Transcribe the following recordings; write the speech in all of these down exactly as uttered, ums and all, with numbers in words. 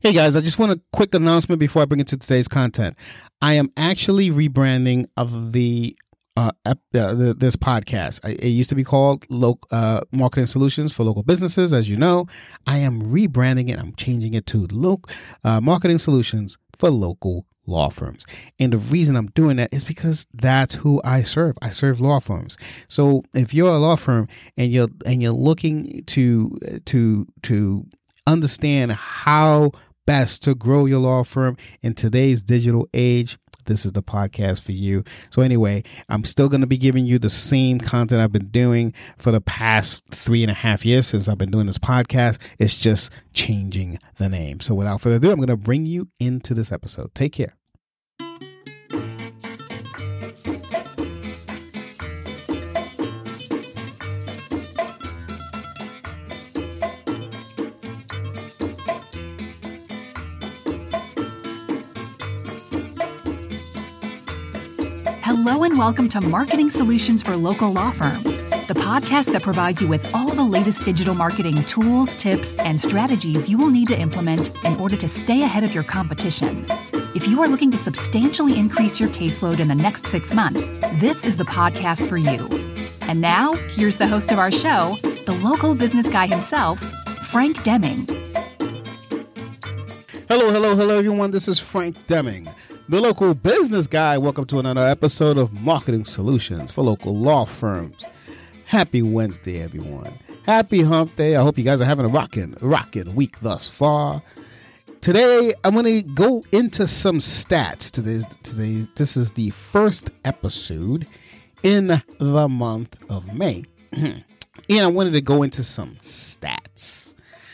Hey guys, I just want a quick announcement before I bring it to today's content. I am actually rebranding of the uh, ep- uh the, this podcast. I, it used to be called Lo- uh, Marketing Solutions for Local Businesses. As you know, I am rebranding it. I'm changing it to Lo- uh, Marketing Solutions for Local Law Firms. And the reason I'm doing that is because that's who I serve. I serve law firms. So if you're a law firm and you're and you're looking to to to understand how best to grow your law firm in today's digital age, this is the podcast for you. So anyway, I'm still going to be giving you the same content I've been doing for the past three and a half years since I've been doing this podcast. It's just changing the name. So without further ado, I'm going to bring you into this episode. Take care. Hello and welcome to Marketing Solutions for Local Law Firms, the podcast that provides you with all the latest digital marketing tools, tips, and strategies you will need to implement in order to stay ahead of your competition. If you are looking to substantially increase your caseload in the next six months, this is the podcast for you. And now, here's the host of our show, the local business guy himself, Frank Deming. Hello, hello, hello, everyone. This is Frank Deming, the local business guy. Welcome to another episode of Marketing Solutions for Local Law Firms. Happy Wednesday, everyone. Happy Hump Day. I hope you guys are having a rockin', rockin' week thus far. Today, I'm going to go into some stats. Today, today, this is the first episode in the month of May. And I wanted to go into some stats.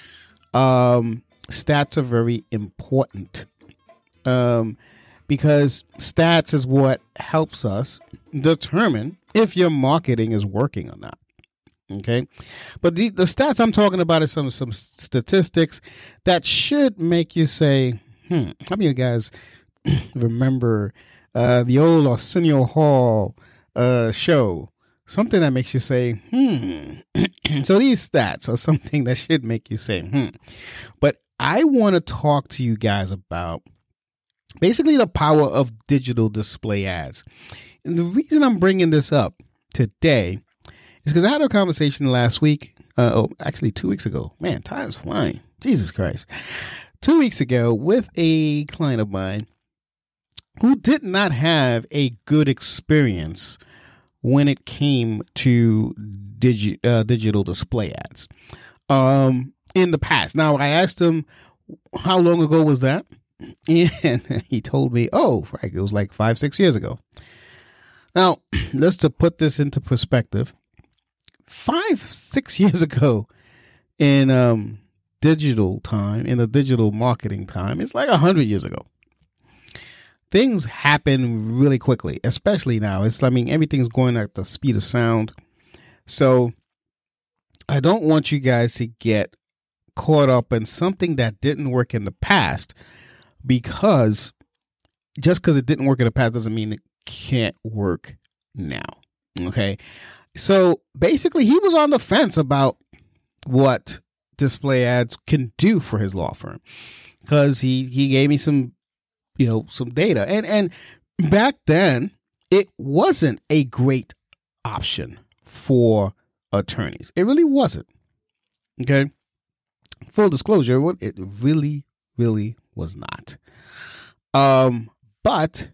Um, stats are very important. Um, Because stats is what helps us determine if your marketing is working or not. Okay. But the, the stats I'm talking about is some, some statistics that should make you say, hmm, how many of you guys remember uh, the old Arsenio Hall uh, show? Something that makes you say, hmm. So these stats are something that should make you say, hmm. But I want to talk to you guys about basically the power of digital display ads. And the reason I'm bringing this up today is because I had a conversation last week, uh, oh, actually two weeks ago. Man, time's flying. Jesus Christ. Two weeks ago with a client of mine who did not have a good experience when it came to digi- uh, digital display ads um, in the past. Now, I asked him, how long ago was that? And he told me, oh, right, it was like five, six years ago. Now, let's to put this into perspective. Five, six years ago in um, digital time, in the digital marketing time, it's like a hundred years ago. Things happen really quickly, especially now. It's, I mean, everything's going at the speed of sound. So I don't want you guys to get caught up in something that didn't work in the past. Because just because it didn't work in the past doesn't mean it can't work now. Okay. So basically, he was on the fence about what display ads can do for his law firm because he, he gave me some, you know, some data. And, and back then, it wasn't a great option for attorneys. It really wasn't. Okay. Full disclosure, it really, really was not. Um, but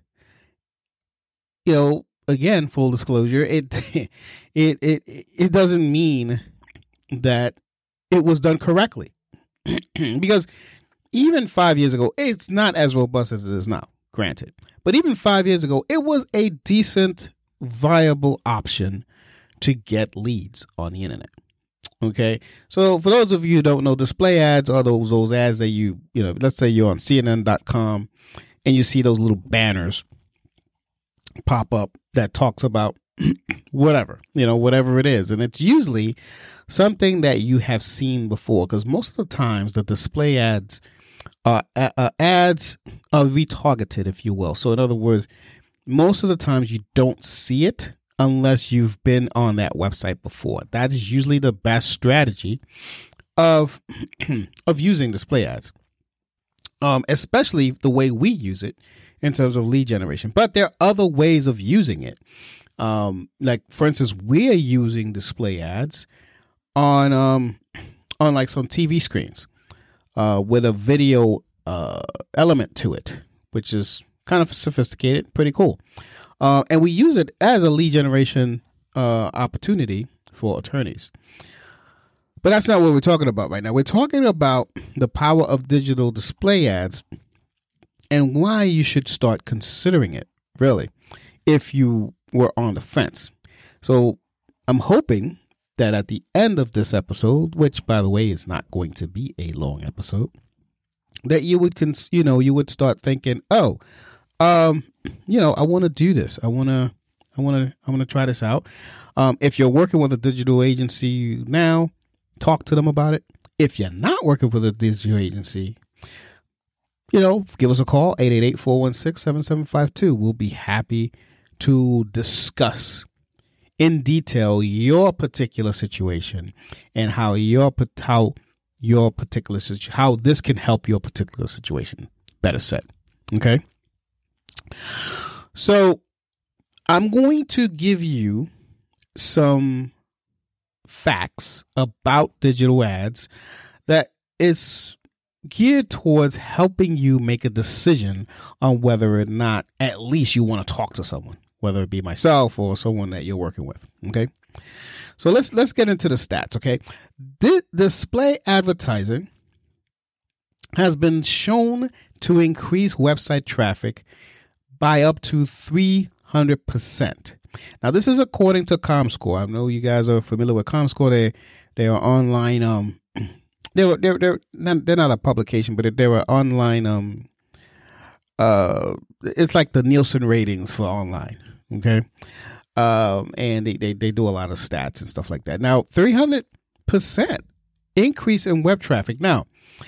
you know, again, full disclosure, it it it it doesn't mean that it was done correctly. Because even five years ago, it's not as robust as it is now, granted. But even five years ago, it was a decent, viable option to get leads on the internet. Okay, so for those of you who don't know, display ads are those those ads that you, you know, let's say you're on C N N dot com and you see those little banners pop up that talks about whatever, you know, whatever it is. And it's usually something that you have seen before because most of the times the display ads are uh, uh, ads are retargeted, if you will. So in other words, most of the times you don't see it unless you've been on that website before. That is usually the best strategy of of using display ads. um, especially the way we use it in terms of lead generation. But there are other ways of using it. Um, like, for instance, we are using display ads on um, on like some T V screens uh, with a video uh, element to it, which is kind of sophisticated, pretty cool. Uh, and we use it as a lead generation uh, opportunity for attorneys. But that's not what we're talking about right now. We're talking about the power of digital display ads and why you should start considering it, really, if you were on the fence. So I'm hoping that at the end of this episode, which, by the way, is not going to be a long episode, that you would, cons- you know, you would start thinking, oh, um, you know, I want to do this. I want to, I want to, I want to try this out. Um, if you're working with a digital agency now, talk to them about it. If you're not working with a digital agency, you know, give us a call, eight eight eight, four one six, seven seven five two. We'll be happy to discuss in detail your particular situation and how your how your particular situ- how this can help your particular situation better set. Okay. So I'm going to give you some facts about digital ads that is geared towards helping you make a decision on whether or not at least you want to talk to someone, whether it be myself or someone that you're working with. Okay. So let's, let's get into the stats. Okay. Di- display advertising has been shown to increase website traffic by up to three hundred percent. Now, this is according to ComScore. I know you guys are familiar with ComScore. They they are online. Um, they were they're they're not, they're not a publication, but they were online. Um, uh, it's like the Nielsen ratings for online. Okay, um, and they, they they do a lot of stats and stuff like that. Now, three hundred percent increase in web traffic. Now,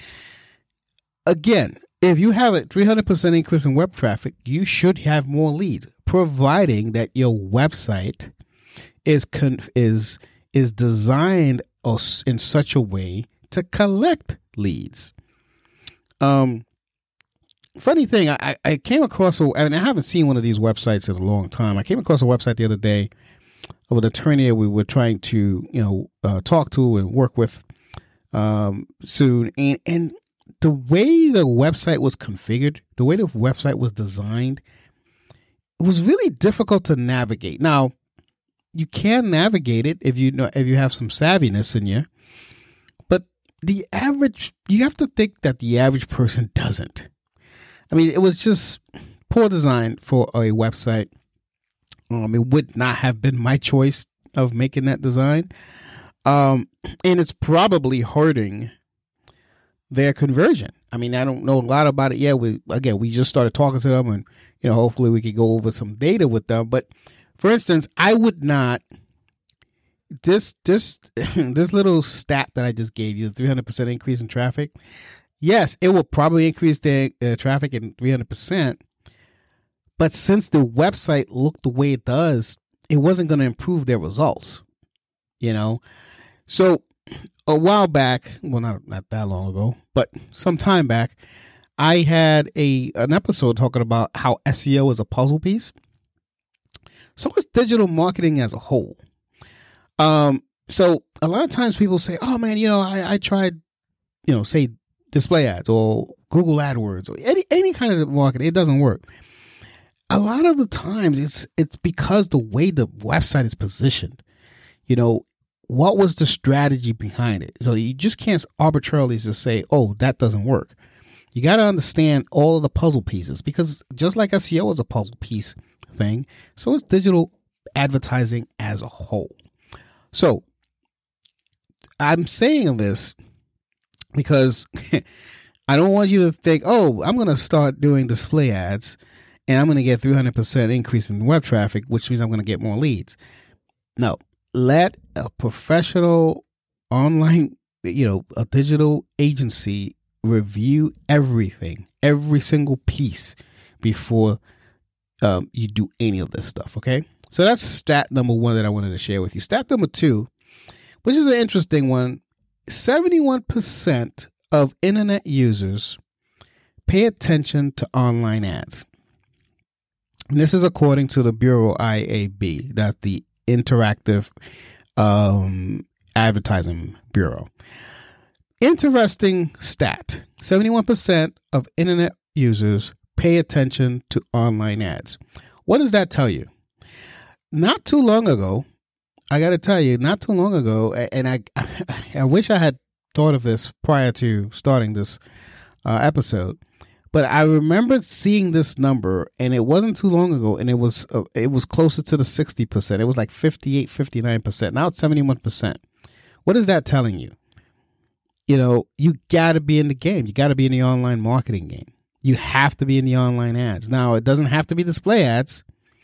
again, if you have a three hundred percent increase in web traffic, you should have more leads, providing that your website is con- is is designed in such a way to collect leads. Um, funny thing, I, I came across, a, and I haven't seen one of these websites in a long time. I came across a website the other day of an attorney that we were trying to, you know, uh, talk to and work with um, soon, and and the way the website was configured, the way the website was designed, it was really difficult to navigate. Now, you can navigate it if you know if you have some savviness in you, but the average, you have to think that the average person doesn't. I mean, it was just poor design for a website. Um, it would not have been my choice of making that design, um, and it's probably hurting their conversion. I mean, I don't know a lot about it yet. We again, we just started talking to them, and you know, hopefully we could go over some data with them. But for instance, I would not this this this little stat that I just gave you, the three hundred percent increase in traffic. Yes, it will probably increase their uh, traffic in three hundred percent. But since the website looked the way it does, it wasn't going to improve their results. You know, so a while back, well, not not that long ago, but some time back, I had a an episode talking about how S E O is a puzzle piece. So is digital marketing as a whole. Um, so a lot of times people say, "Oh man, you know, I, I tried, you know, say display ads or Google AdWords or any any kind of marketing, it doesn't work." A lot of the times, it's it's because the way the website is positioned. You know, what was the strategy behind it? So you just can't arbitrarily just say, "Oh, that doesn't work." You got to understand all of the puzzle pieces, because just like S E O is a puzzle piece thing, so is digital advertising as a whole. So I'm saying this because I don't want you to think, oh, I'm going to start doing display ads and I'm going to get three hundred percent increase in web traffic, which means I'm going to get more leads. No, let a professional online, you know, a digital agency review everything, every single piece before um, you do any of this stuff. Okay. So that's stat number one that I wanted to share with you. Stat number two, which is an interesting one. seventy-one percent of internet users pay attention to online ads. And this is according to the Bureau I A B, that's the Interactive um, Advertising Bureau. Interesting stat. seventy-one percent of internet users pay attention to online ads. What does that tell you? Not too long ago, I got to tell you, not too long ago, and I I wish I had thought of this prior to starting this uh, episode, but I remember seeing this number, and it wasn't too long ago, and it was uh, it was closer to the sixty percent. It was like fifty-eight, fifty-nine percent. Now it's seventy-one percent. What is that telling you? You know, you got to be in the game. You got to be in the online marketing game. You have to be in the online ads. Now, it doesn't have to be display ads,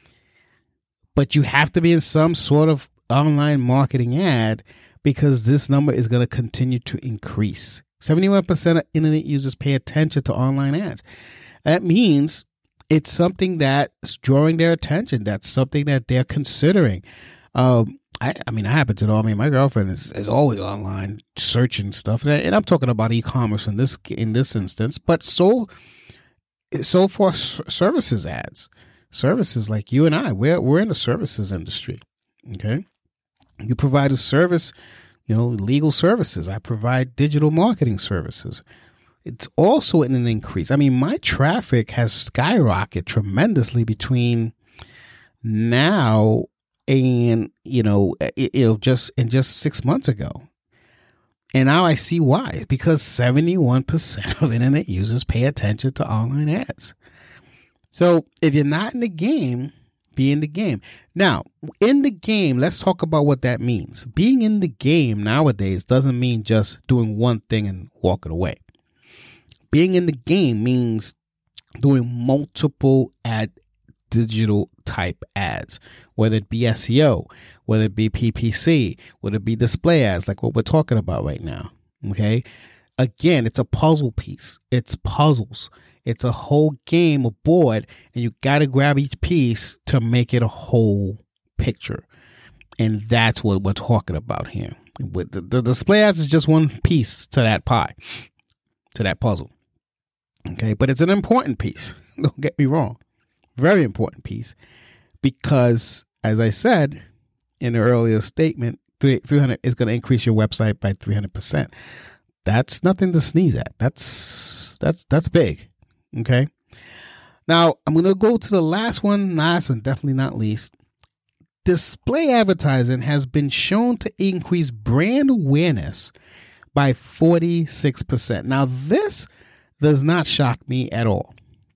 but you have to be in some sort of online marketing ad because this number is going to continue to increase. seventy-one percent of internet users pay attention to online ads. That means it's something that's drawing their attention. That's something that they're considering. Um, I, I mean, I happen to know. I mean, my girlfriend is, is always online searching stuff, and, I, and I'm talking about e-commerce in this in this instance. But so, so for services ads, services like you and I, we're we're in the services industry. Okay, you provide a service, you know, legal services. I provide digital marketing services. It's also in an increase. I mean, my traffic has skyrocketed tremendously between now and, you know, it, you know, just in just six months ago. And now I see why. Because seventy-one percent of internet users pay attention to online ads. So if you're not in the game, be in the game. Now, in the game, let's talk about what that means. Being in the game nowadays doesn't mean just doing one thing and walking away. Being in the game means doing multiple ad digital type ads, whether it be S E O, whether it be P P C, whether it be display ads, like what we're talking about right now. Okay. Again, it's a puzzle piece. It's puzzles. It's a whole game, a board, and you got to grab each piece to make it a whole picture. And that's what we're talking about here. With the, the display ads is just one piece to that pie, to that puzzle. Okay. But it's an important piece. Don't get me wrong. Very important piece, because as I said in the earlier statement, three hundred is going to increase your website by three hundred percent. That's nothing to sneeze at. That's that's that's big. Okay. Now I'm going to go to the last one, last one, definitely not least. Display advertising has been shown to increase brand awareness by forty-six percent. Now this does not shock me at all.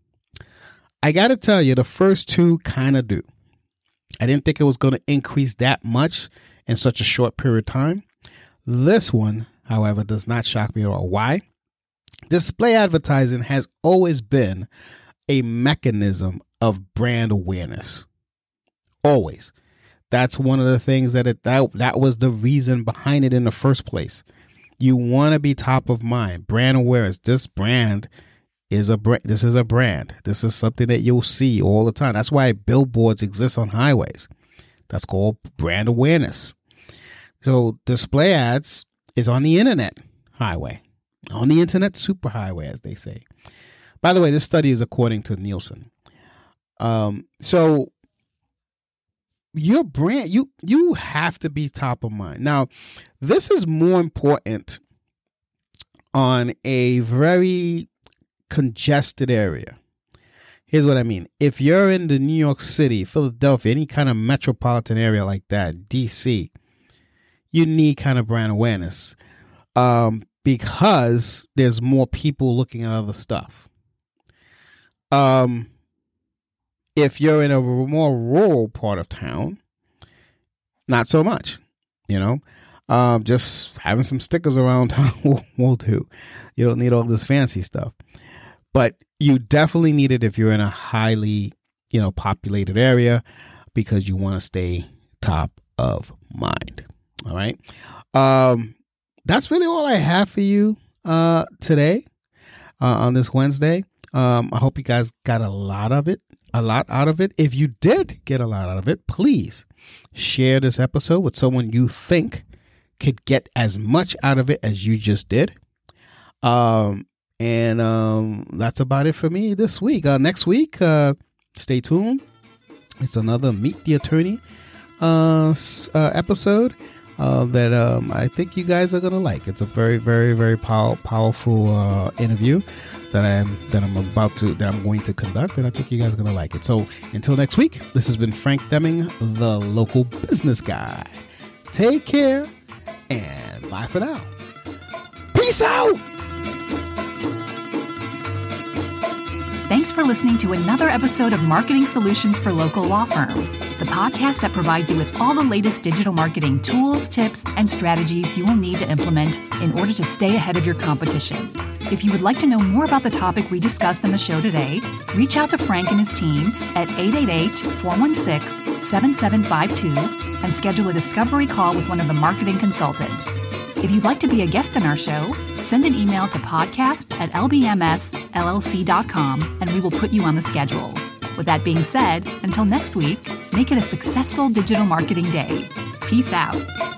I got to tell you, the first two kind of do. I didn't think it was going to increase that much in such a short period of time. This one, however, does not shock me at all. Why? Display advertising has always been a mechanism of brand awareness. Always. That's one of the things that it that, that was the reason behind it in the first place. You want to be top of mind. Brand awareness. This brand is a brand. This is a brand. This is something that you'll see all the time. That's why billboards exist on highways. That's called brand awareness. So display ads is on the internet highway, on the internet superhighway, as they say. By the way, this study is according to Nielsen. Um, so your brand, you you have to be top of mind. Now, this is more important on a very congested area. Here's what I mean. If you're in the New York City, Philadelphia, any kind of metropolitan area like that, D C, you need kind of brand awareness um, because there's more people looking at other stuff. Um, if you're in a more rural part of town, not so much, you know. Um, just having some stickers around town will, will do. You don't need all this fancy stuff. But you definitely need it if you're in a highly, you know, populated area, because you want to stay top of mind. All right. Um, that's really all I have for you uh, today uh, on this Wednesday. Um, I hope you guys got a lot of it, a lot out of it. If you did get a lot out of it, please share this episode with someone you think could get as much out of it as you just did. Um, And um, that's about it for me this week. Uh, next week, uh, stay tuned. It's another Meet the Attorney uh, uh, episode uh, that um, I think you guys are going to like. It's a very, very, very pow- powerful uh, interview that I'm that I'm about to that I'm going to conduct, and I think you guys are going to like it. So until next week, this has been Frank Deming, the local business guy. Take care, and bye for now. Peace out. Thanks for listening to another episode of Marketing Solutions for Local Law Firms, the podcast that provides you with all the latest digital marketing tools, tips, and strategies you will need to implement in order to stay ahead of your competition. If you would like to know more about the topic we discussed on the show today, reach out to Frank and his team at eight eight eight, four one six, seven seven five two and schedule a discovery call with one of the marketing consultants. If you'd like to be a guest on our show, send an email to podcast at l b m s l l c dot com and we will put you on the schedule. With that being said, until next week, make it a successful digital marketing day. Peace out.